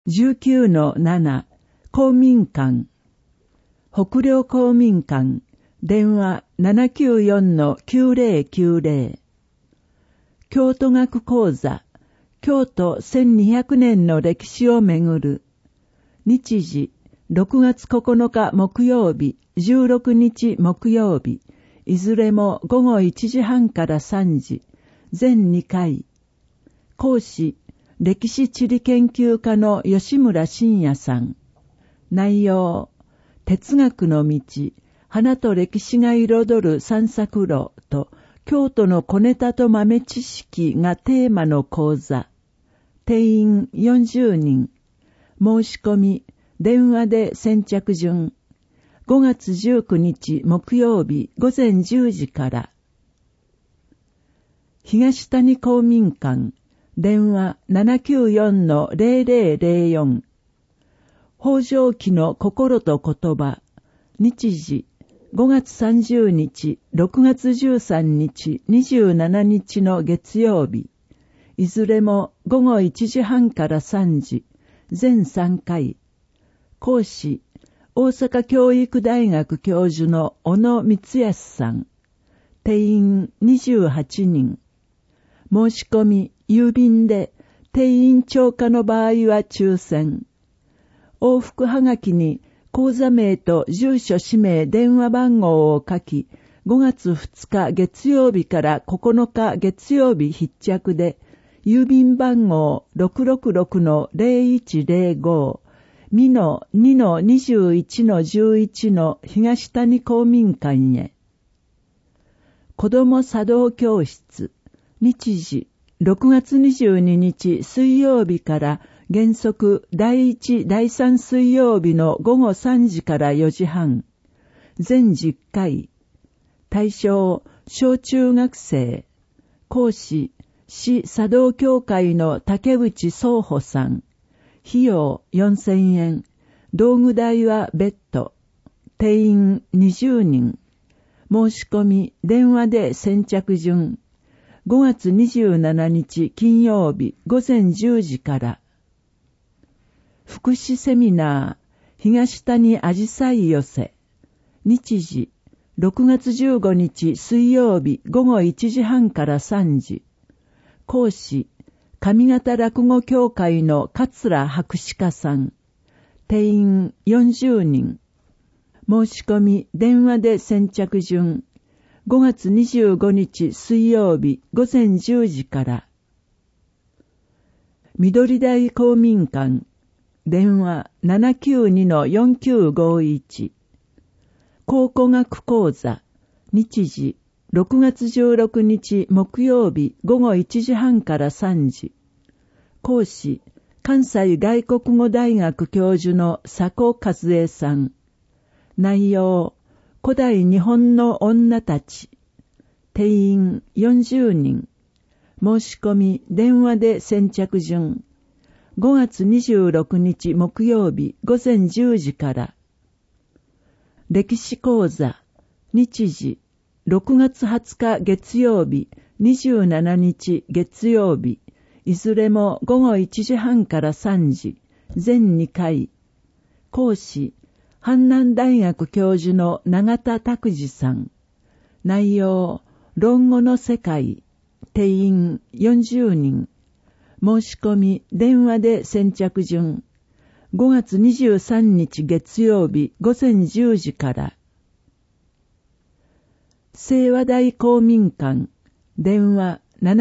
19-7 公民館北陵公民館電話 794-9090 京都学講座京都1200年の歴史をめぐる日時6月9日木曜日16日木曜日いずれも午後1時半から3時全2回講師歴史地理研究家の吉村真也さん。内容、哲学の道、花と歴史が彩る散策路と京都の小ネタと豆知識がテーマの講座。定員40人。申し込み、電話で先着順。5月19日木曜日午前10時から。東谷公民館。電話 794-0004 北条記の心と言葉日時5月30日6月13日27日の月曜日いずれも午後1時半から3時全3回講師大阪教育大学教授の小野光康さん定員28人申し込み郵便で定員超過の場合は抽選。往復はがきに口座名と住所氏名電話番号を書き、5月2日月曜日から9日月曜日必着で、郵便番号 666-0105 2-21-11の東谷公民館へ。子ども茶道教室、日時、6月22日水曜日から原則第1、第3水曜日の午後3時から4時半。全10回。対象、小中学生。講師、市茶道協会の竹内宗保さん。費用4000円。道具代は別途。定員20人。申し込み、電話で先着順。5月27日金曜日午前10時から。福祉セミナー、東谷あじさい寄せ。日時、6月15日水曜日午後1時半から3時。講師、上方落語協会の桂博士家さん。定員40人。申し込み、電話で先着順。5月25日水曜日午前10時から。緑台公民館電話 792-4951 考古学講座日時6月16日木曜日午後1時半から3時講師関西外国語大学教授の佐古和恵さん内容古代日本の女たち。定員40人。申し込み、電話で先着順。5月26日木曜日午前10時から。歴史講座。日時。6月20日月曜日、27日月曜日。いずれも午後1時半から3時。全2回。講師。阪南大学教授の永田拓司さん。内容、論語の世界。定員40人。申し込み、電話で先着順。5月23日月曜日午前10時から。清和台公民館。電話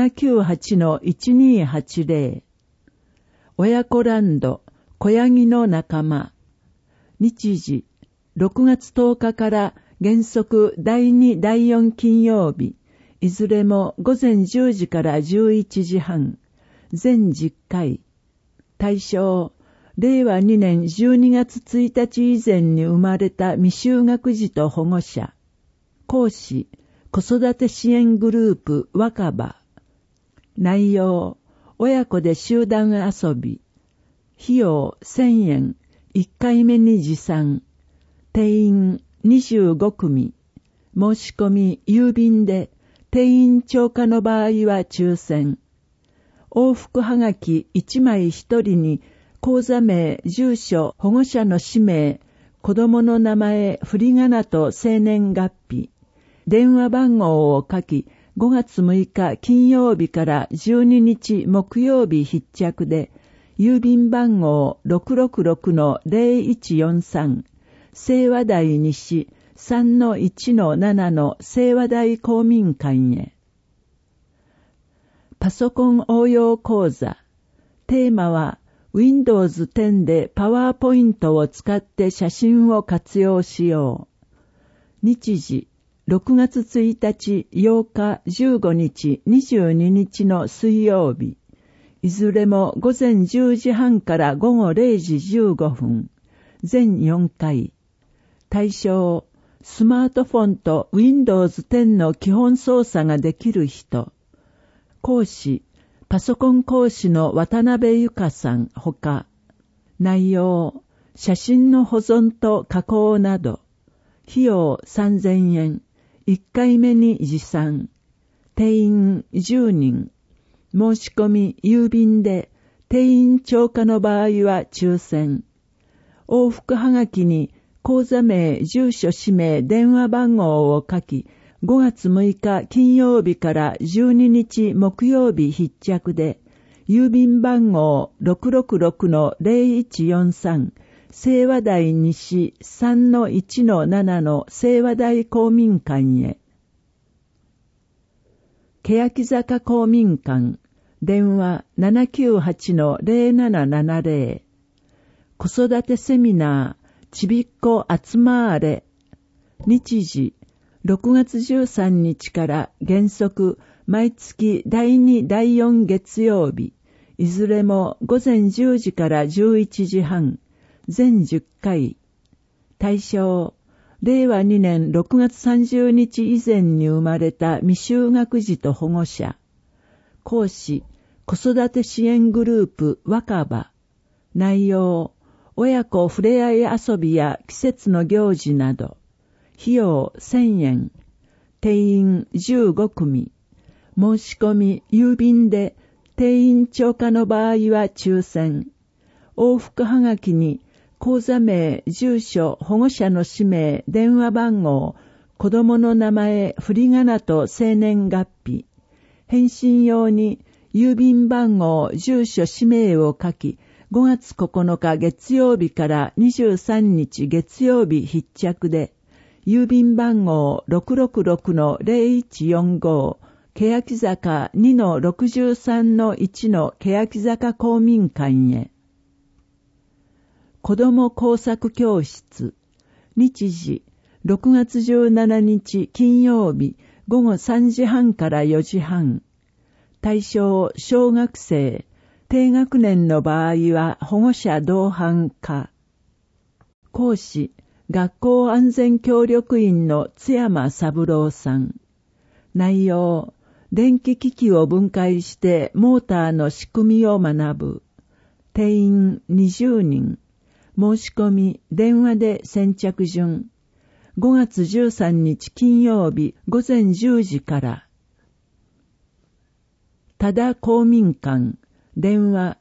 798-1280。親子ランド、小ヤギの仲間。日時、6月10日から原則第2、第4金曜日、いずれも午前10時から11時半、全10回。対象、令和2年12月1日以前に生まれた未就学児と保護者。講師、子育て支援グループ若葉。内容、親子で集団遊び。費用1000円。1回目に持参。定員25組。申し込み郵便で定員超過の場合は抽選。往復はがき1枚1人に口座名、住所、保護者の氏名、子供の名前、振り仮名と生年月日、電話番号を書き、5月6日金曜日から12日木曜日必着で、郵便番号 666-0143、清和台西 3-1-7 清和台公民館へ。パソコン応用講座。テーマは、Windows 10でパワーポイントを使って写真を活用しよう。日時、6月1日、8日、15日、22日の水曜日。いずれも午前10時半から午後0時15分。全4回。対象、スマートフォンと Windows 10の基本操作ができる人。講師、パソコン講師の渡辺由香さんほか。内容、写真の保存と加工など。費用3000円。1回目に持参。定員10人。申し込み郵便で、定員超過の場合は抽選。往復はがきに口座名、住所、氏名、電話番号を書き、5月6日金曜日から12日木曜日必着で、郵便番号 666-0143、清和台西 3-1-7 清和台公民館へ。欅坂公民館、電話 798-0770。子育てセミナー、ちびっこ集まーれ。日時、6月13日から原則毎月第2、第4月曜日、いずれも午前10時から11時半、全10回。対象、令和2年6月30日以前に生まれた未就学児と保護者。講師、子育て支援グループ若葉。内容、親子ふれあい遊びや季節の行事など。費用1000円。定員15組。申し込み郵便で、定員超過の場合は抽選。往復はがきに口座名、住所、保護者の氏名、電話番号、子供の名前、振り仮名と生年月日。返信用に郵便番号、住所、氏名を書き、5月9日月曜日から23日月曜日必着で、郵便番号 666-0145、欅坂 2-63-1 欅坂公民館へ。子ども工作教室。日時、6月17日金曜日午後3時半から4時半。対象、小学生。低学年の場合は保護者同伴か。講師、学校安全協力員の津山三郎さん。内容、電気機器を分解してモーターの仕組みを学ぶ。定員20人。申し込み、電話で先着順。5月13日金曜日午前10時から。多田公民館、電話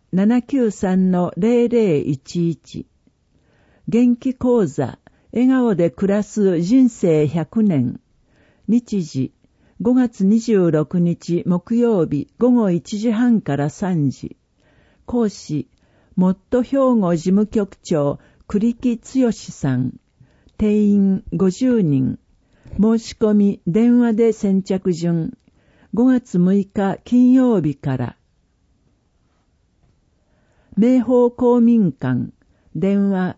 793-0011。元気講座、笑顔で暮らす人生100年。日時、5月26日木曜日午後1時半から3時。講師、もっと兵庫事務局長栗木剛さん。定員50人。申し込み電話で先着順。5月6日金曜日から。明豊公民館。電話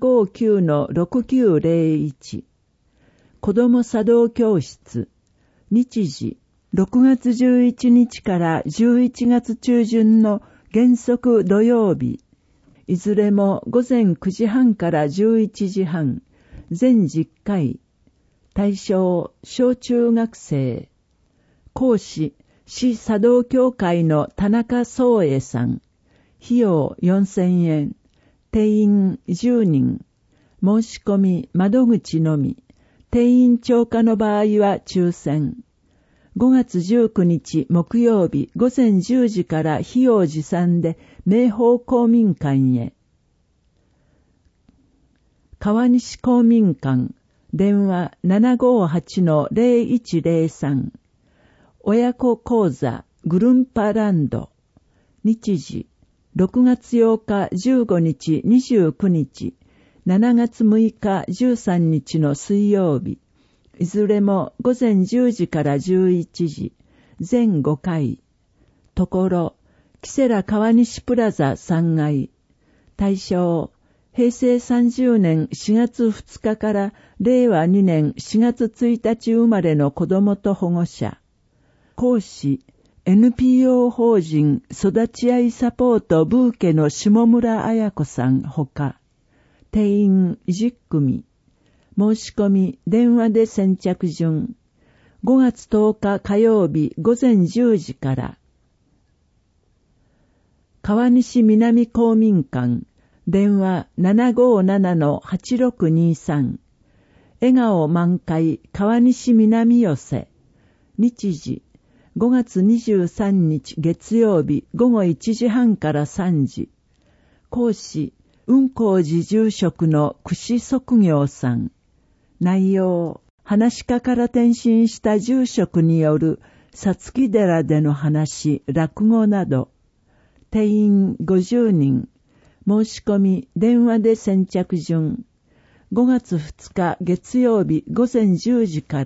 759-6901。子ども茶道教室。日時、6月11日から11月中旬の原則土曜日。いずれも午前9時半から11時半。全10回。対象、小中学生。講師、市茶道協会の田中宗恵さん。費用4000円。定員10人。申し込み窓口のみ。定員超過の場合は抽選。5月19日木曜日午前10時から費用持参で明宝公民館へ。川西公民館、電話 758-0103。親子講座グルンパランド。日時、6月8日15日29日、7月6日13日の水曜日。いずれも午前10時から11時、全5回。ところ、キセラ川西プラザ3階。対象、平成30年4月2日から令和2年4月1日生まれの子供と保護者。講師、NPO 法人育ち合いサポートブーケの下村彩子さんほか、定員10組。申し込み電話で先着順。5月10日火曜日午前10時から。川西南公民館、電話 757-8623。笑顔満開川西南寄せ。日時、5月23日月曜日午後1時半から3時。講師、雲光寺住職の串即行さん。内容、話し家から転身した住職によるさつき寺での話、落語など。定員50人。申し込み電話で先着順。5月2日月曜日午前10時から。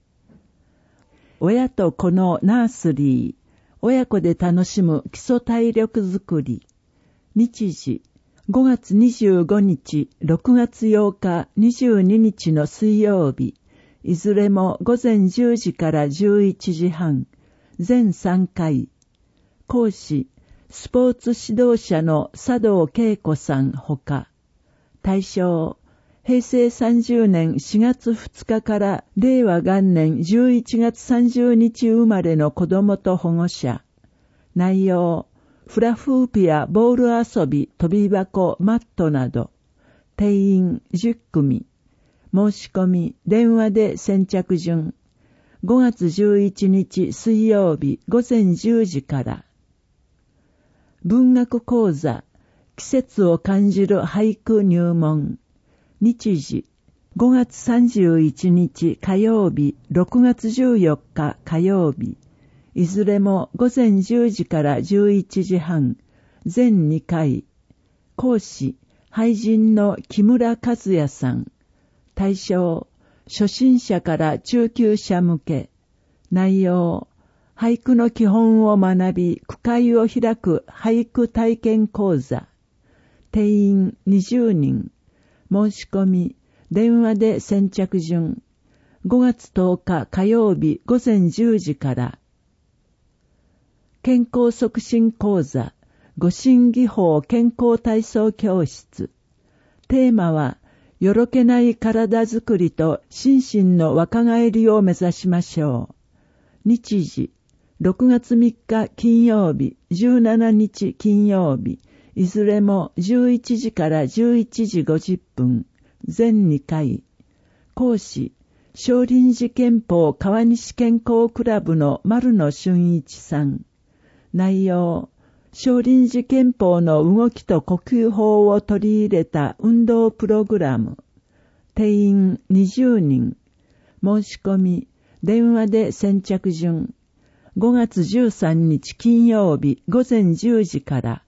親と子のナースリー。親子で楽しむ基礎体力づくり。日時、5月25日、6月8日、22日の水曜日、いずれも午前10時から11時半、全3回。講師、スポーツ指導者の佐藤恵子さんほか。対象、平成30年4月2日から令和元年11月30日生まれの子供と保護者。内容、フラフープやボール遊び、飛び箱、マットなど。定員10組。申し込み、電話で先着順。5月11日水曜日午前10時から。文学講座、季節を感じる俳句入門。日時、5月31日火曜日、6月14日火曜日。いずれも午前10時から11時半、全2回。講師、俳人の木村和也さん。対象、初心者から中級者向け。内容、俳句の基本を学び、句会を開く俳句体験講座。定員20人。申し込み、電話で先着順。5月10日火曜日午前10時から。健康促進講座、護身技法健康体操教室。テーマは、よろけない体づくりと心身の若返りを目指しましょう。日時、6月3日金曜日、17日金曜日、いずれも11時から11時50分、全2回。講師、少林寺拳法川西健康クラブの丸野俊一さん。内容、少林寺拳法の動きと呼吸法を取り入れた運動プログラム。定員20人。申し込み、電話で先着順。5月13日金曜日午前10時から。